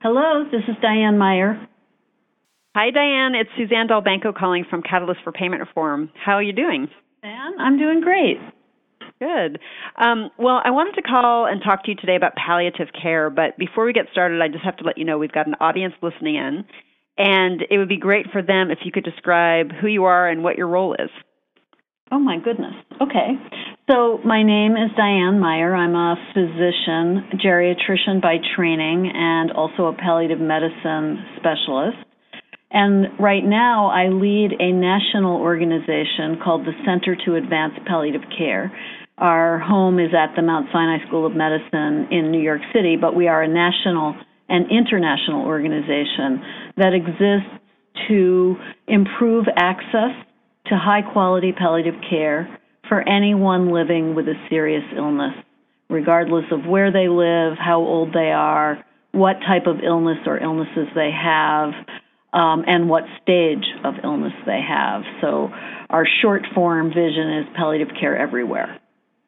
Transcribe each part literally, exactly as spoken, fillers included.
Hello, this is Diane Meyer. Hi, Diane. It's Suzanne Delbanco calling from Catalyst for Payment Reform. How are you doing? Diane, I'm doing great. Good. Um, well, I wanted to call and talk to you today about palliative care, but before we get started, I just have to let you know we've got an audience listening in, and it would be great for them if you could describe who you are and what your role is. Oh, my goodness. Okay. So my name is Diane Meyer. I'm a physician, geriatrician by training, and also a palliative medicine specialist. And right now, I lead a national organization called the Center to Advance Palliative Care. Our home is at the Mount Sinai School of Medicine in New York City, but we are a national and international organization that exists to improve access to high-quality palliative care for anyone living with a serious illness, regardless of where they live, how old they are, what type of illness or illnesses they have, um, and what stage of illness they have. So our short-form vision is palliative care everywhere.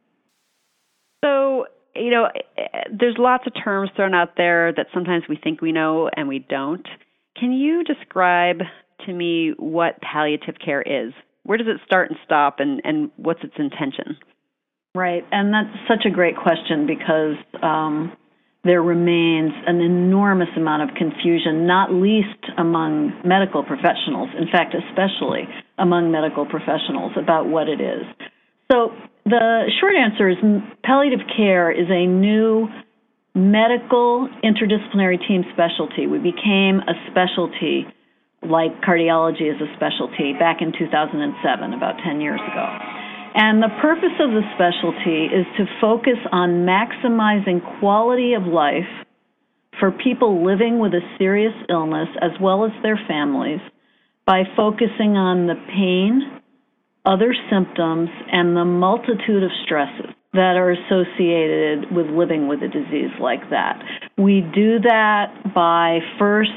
So, you know, there's lots of terms thrown out there that sometimes we think we know and we don't. Can you describe to me what palliative care is? Where does it start and stop, and, and what's its intention? Right, and that's such a great question because um, there remains an enormous amount of confusion, not least among medical professionals, in fact, especially among medical professionals about what it is. So the short answer is palliative care is a new medical interdisciplinary team specialty. We became a specialty like cardiology is a specialty back in two thousand seven, about ten years ago. And the purpose of the specialty is to focus on maximizing quality of life for people living with a serious illness as well as their families by focusing on the pain, other symptoms, and the multitude of stresses that are associated with living with a disease like that. We do that by first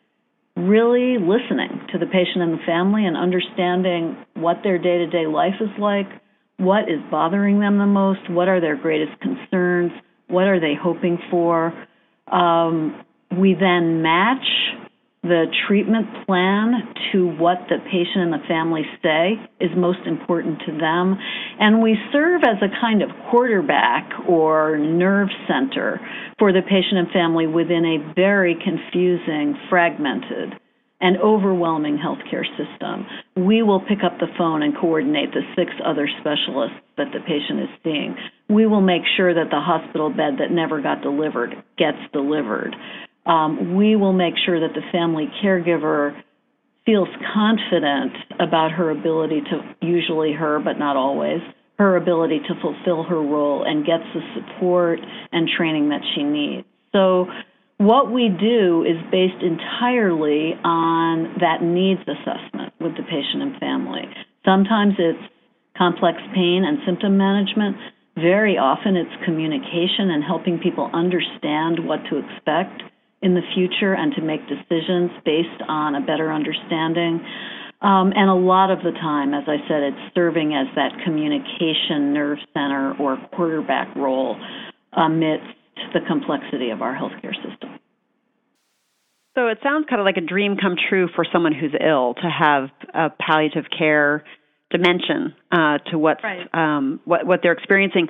really listening to the patient and the family and understanding what their day-to-day life is like, what is bothering them the most, what are their greatest concerns, what are they hoping for. Um, we then match the treatment plan to what the patient and the family say is most important to them. And we serve as a kind of quarterback or nerve center for the patient and family within a very confusing, fragmented, and overwhelming healthcare system. We will pick up the phone and coordinate the six other specialists that the patient is seeing. We will make sure that the hospital bed that never got delivered gets delivered. Um, we will make sure that the family caregiver feels confident about her ability to, usually her, but not always, her ability to fulfill her role and gets the support and training that she needs. So what we do is based entirely on that needs assessment with the patient and family. Sometimes it's complex pain and symptom management. Very often it's communication and helping people understand what to expect in the future and to make decisions based on a better understanding. Um, and a lot of the time, as I said, it's serving as that communication nerve center or quarterback role amidst the complexity of our healthcare system. So it sounds kind of like a dream come true for someone who's ill to have a palliative care dimension uh, to what's, right. um, what, what they're experiencing.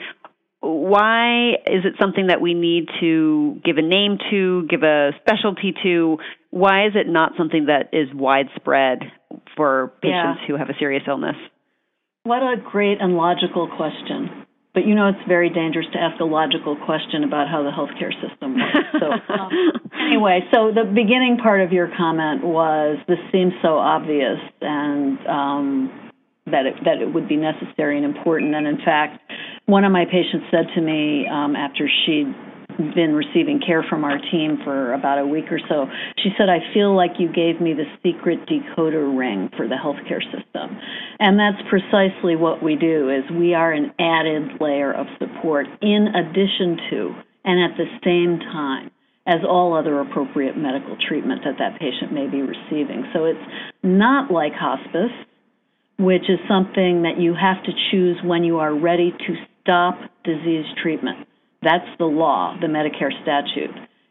Why is it something that we need to give a name to, give a specialty to? Why is it not something that is widespread for patients yeah. who have a serious illness? What a great and logical question. But you know it's very dangerous to ask a logical question about how the healthcare system works. So um, anyway, so the beginning part of your comment was this seems so obvious and um, that it, that it would be necessary and important. And in fact, one of my patients said to me um, after she'd been receiving care from our team for about a week or so, she said, I feel like you gave me the secret decoder ring for the healthcare system. And that's precisely what we do, is we are an added layer of support in addition to and at the same time as all other appropriate medical treatment that that patient may be receiving. So it's not like hospice, which is something that you have to choose when you are ready to stop disease treatment. That's the law, the Medicare statute.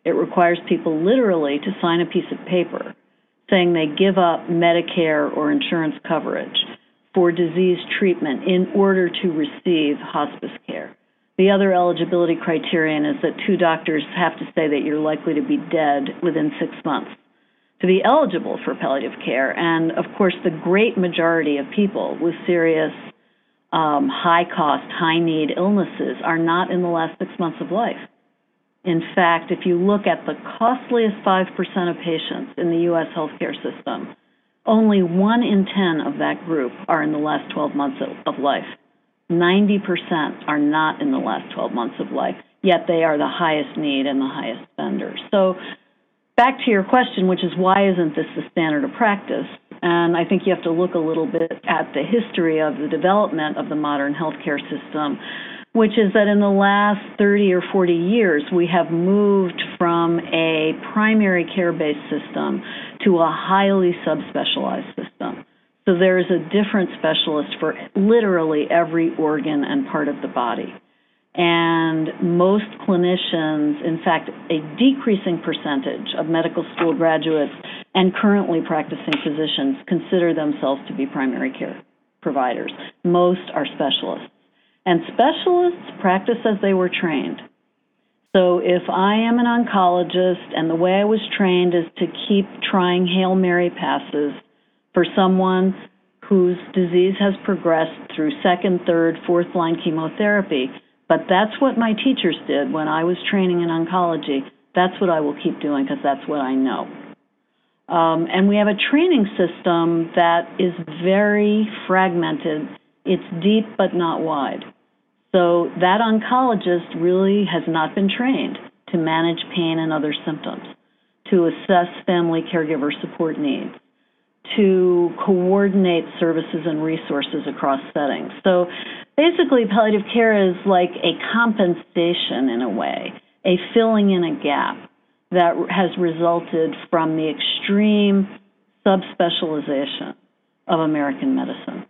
It requires people literally to sign a piece of paper saying they give up Medicare or insurance coverage for disease treatment in order to receive hospice care. The other eligibility criterion is that two doctors have to say that you're likely to be dead within six months to be eligible for palliative care. And of course, the great majority of people with serious, um, high-cost, high-need illnesses are not in the last six months of life. In fact, if you look at the costliest five percent of patients in the U S healthcare system, only one in ten of that group are in the last twelve months of life. ninety percent are not in the last twelve months of life, yet they are the highest need and the highest spenders. So back to your question, which is why isn't this the standard of practice? And I think you have to look a little bit at the history of the development of the modern healthcare system, which is that in the last thirty or forty years, we have moved from a primary care-based system to a highly subspecialized system. So there is a different specialist for literally every organ and part of the body. And most clinicians, in fact, a decreasing percentage of medical school graduates and currently practicing physicians consider themselves to be primary care providers. Most are specialists. And specialists practice as they were trained. So if I am an oncologist and the way I was trained is to keep trying Hail Mary passes for someone whose disease has progressed through second, third, fourth line chemotherapy, but that's what my teachers did when I was training in oncology, that's what I will keep doing because that's what I know. Um, and we have a training system that is very fragmented. It's deep but not wide. So that oncologist really has not been trained to manage pain and other symptoms, to assess family caregiver support needs, to coordinate services and resources across settings. So basically, palliative care is like a compensation in a way, a filling in a gap that has resulted from the extreme subspecialization of American medicine.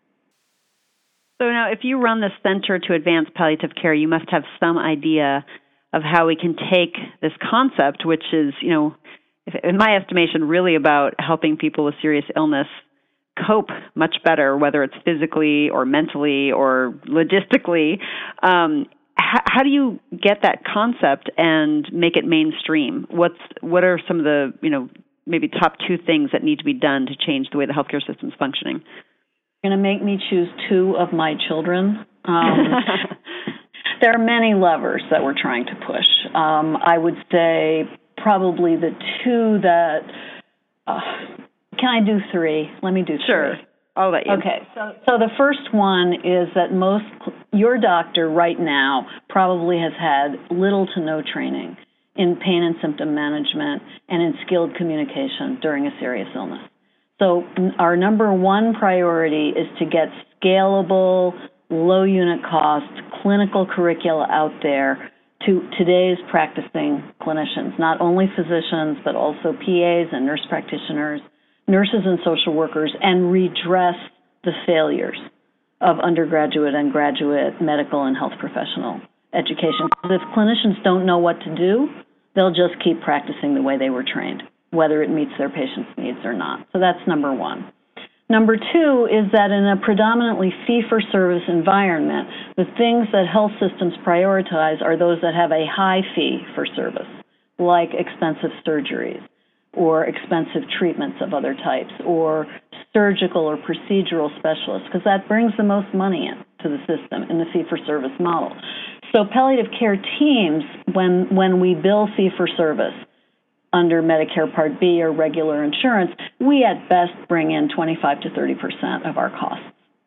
So now, if you run the Center to Advance Palliative Care, you must have some idea of how we can take this concept, which is, you know, in my estimation, really about helping people with serious illness cope much better, whether it's physically or mentally or logistically. Um, how, how do you get that concept and make it mainstream? What's what are some of the, you know, maybe top two things that need to be done to change the way the healthcare system is functioning? You're going to make me choose two of my children. Um, there are many levers that we're trying to push. Um, I would say probably the two that, uh, can I do three? Let me do three. Sure. I'll let you. Okay. So, so the first one is that most, your doctor right now probably has had little to no training in pain and symptom management and in skilled communication during a serious illness. So our number one priority is to get scalable, low unit cost clinical curricula out there to today's practicing clinicians, not only physicians, but also P As and nurse practitioners, nurses and social workers, and redress the failures of undergraduate and graduate medical and health professional education. If clinicians don't know what to do, they'll just keep practicing the way they were trained, whether it meets their patients' needs or not. So that's number one. Number two is that in a predominantly fee-for-service environment, the things that health systems prioritize are those that have a high fee for service, like expensive surgeries or expensive treatments of other types or surgical or procedural specialists, because that brings the most money in to the system in the fee-for-service model. So palliative care teams, when, when we bill fee-for-service, under Medicare Part B or regular insurance, we at best bring in twenty-five to thirty percent of our costs.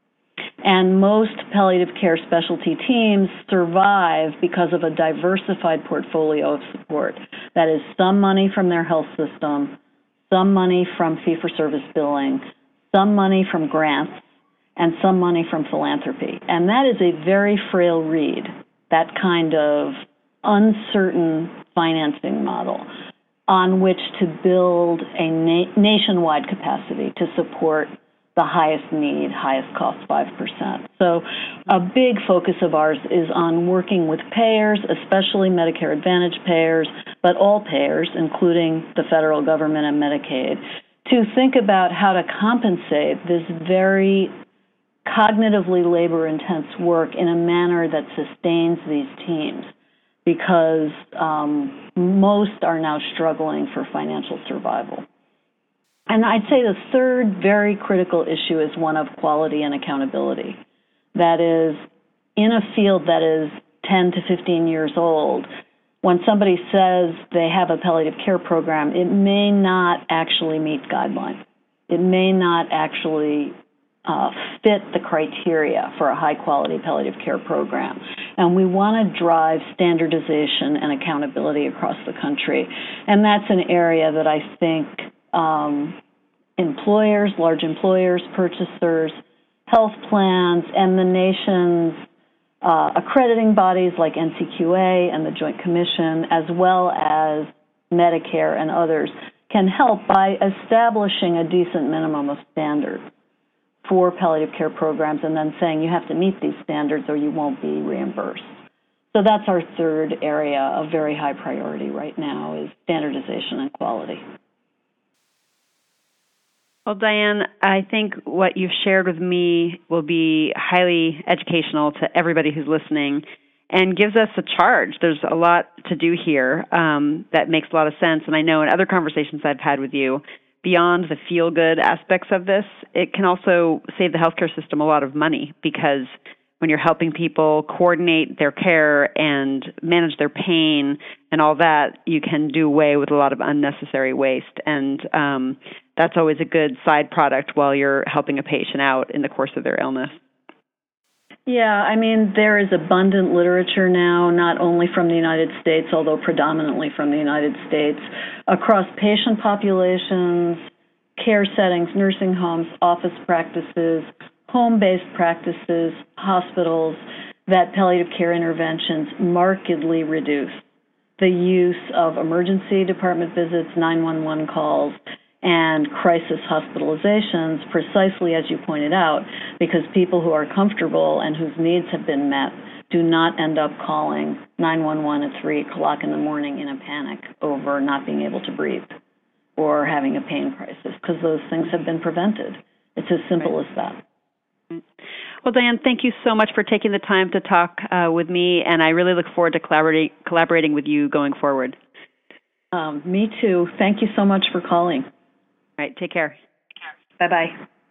And most palliative care specialty teams survive because of a diversified portfolio of support. That is some money from their health system, some money from fee-for-service billing, some money from grants, and some money from philanthropy. And that is a very frail reed, that kind of uncertain financing model on which to build a na- nationwide capacity to support the highest need, highest cost five percent. So a big focus of ours is on working with payers, especially Medicare Advantage payers, but all payers, including the federal government and Medicaid, to think about how to compensate this very cognitively labor-intense work in a manner that sustains these teams, because um, most are now struggling for financial survival. And I'd say the third very critical issue is one of quality and accountability. That is, in a field that is ten to fifteen years old, when somebody says they have a palliative care program, it may not actually meet guidelines. It may not actually uh, fit the criteria for a high-quality palliative care program. And we want to drive standardization and accountability across the country. And that's an area that I think Um, employers, large employers, purchasers, health plans, and the nation's uh, accrediting bodies like N C Q A and the Joint Commission, as well as Medicare and others, can help by establishing a decent minimum of standards for palliative care programs and then saying you have to meet these standards or you won't be reimbursed. So that's our third area of very high priority right now, is standardization and quality. Well, Diane, I think what you've shared with me will be highly educational to everybody who's listening and gives us a charge. There's a lot to do here um, that makes a lot of sense. And I know in other conversations I've had with you, beyond the feel-good aspects of this, it can also save the healthcare system a lot of money, because when you're helping people coordinate their care and manage their pain and all that, you can do away with a lot of unnecessary waste. And um, that's always a good side product while you're helping a patient out in the course of their illness. Yeah, I mean, there is abundant literature now, not only from the United States, although predominantly from the United States, across patient populations, care settings, nursing homes, office practices, home-based practices, hospitals, that palliative care interventions markedly reduce the use of emergency department visits, nine one one calls, and crisis hospitalizations, precisely as you pointed out, because people who are comfortable and whose needs have been met do not end up calling nine one one at three o'clock in the morning in a panic over not being able to breathe or having a pain crisis, because those things have been prevented. It's as simple right. as that. Well, Diane, thank you so much for taking the time to talk uh, with me, and I really look forward to collaborating, collaborating with you going forward. Um, me too. Thank you so much for calling. All right, take care. Bye-bye.